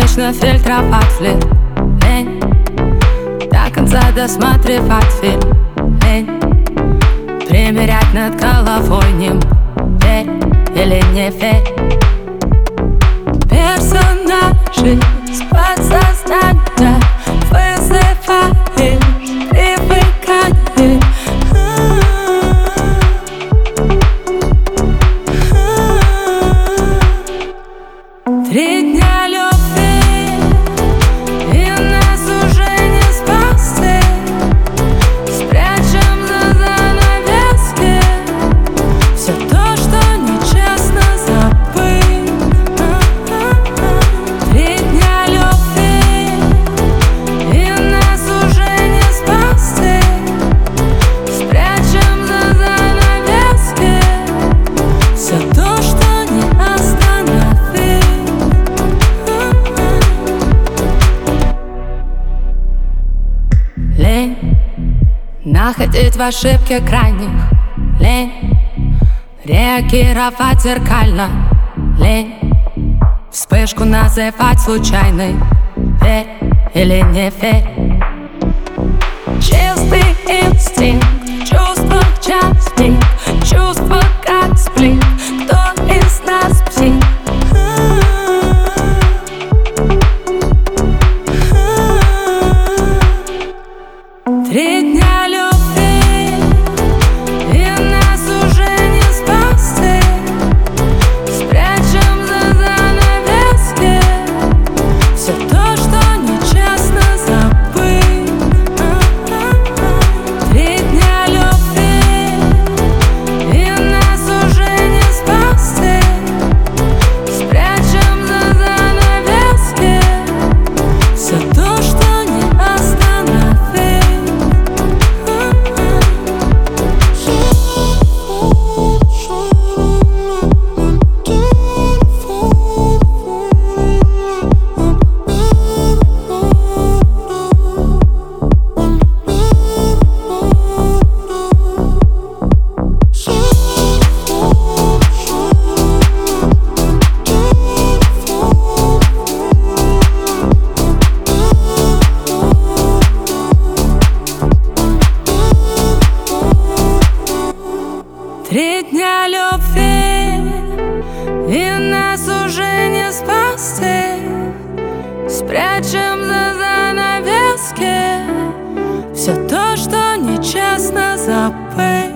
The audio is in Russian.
вечно фильтровать флирт. Лень до конца досматривать фильм. Лень примерять над головой ним. Верь или не верь. Персонажи с подсознания вызывает привыкание. 3 дня любви, и нас уже не спасти. Спрячем за занавески все то, что нечестно забыть. 3 дня любви, и нас уже не спасти. Спрячем за занавески все то, что не остановить. Лень находить в ошибке крайних. Лень реагировать зеркально. Лень вспышку называть случайной. Верь или не верь. Чистый инстинкт, чувства частик, чувства как сплин. Кто из нас псих? Три дня любви, и нас уже не спасти. Спрячем за занавески все то, что нечестно забыть. 3 дня любви, и нас уже не спасти. Спрячем за занавески все то, что не остановить. Три дня любви, и нас уже не спасти. Спрячем за занавески все то, что нечестно забыть.